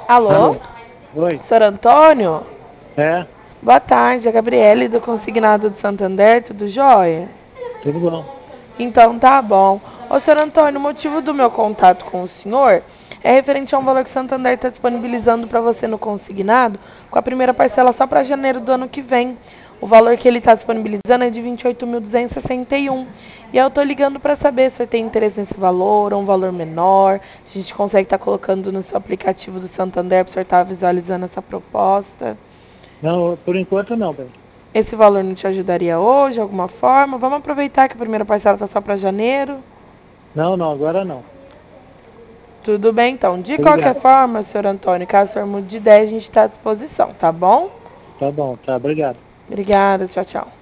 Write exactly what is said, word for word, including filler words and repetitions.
Alô? Alô? Oi? Senhor Antônio? É? Boa tarde, a Gabriele do Consignado do Santander, tudo jóia? Tudo bom? Então tá bom. Ô, senhor Antônio, o motivo do meu contato com o senhor é referente a um valor que o Santander está disponibilizando para você no consignado, com a primeira parcela só para janeiro do ano que vem. O valor que ele está disponibilizando é de vinte e oito mil duzentos e sessenta e um. E eu estou ligando para saber se o senhor tem interesse nesse valor ou um valor menor. A gente consegue estar colocando no seu aplicativo do Santander para o senhor estar visualizando essa proposta. Não, por enquanto não, bem. Esse valor não te ajudaria hoje, de alguma forma? Vamos aproveitar que a primeira parcela está só para janeiro. Não, não, agora não. Tudo bem, então. De qualquer Obrigado. forma, senhor Antônio, caso o senhor mude de ideia, a gente está à disposição, tá bom? Tá bom, tá, obrigado. Obrigada, tchau, tchau.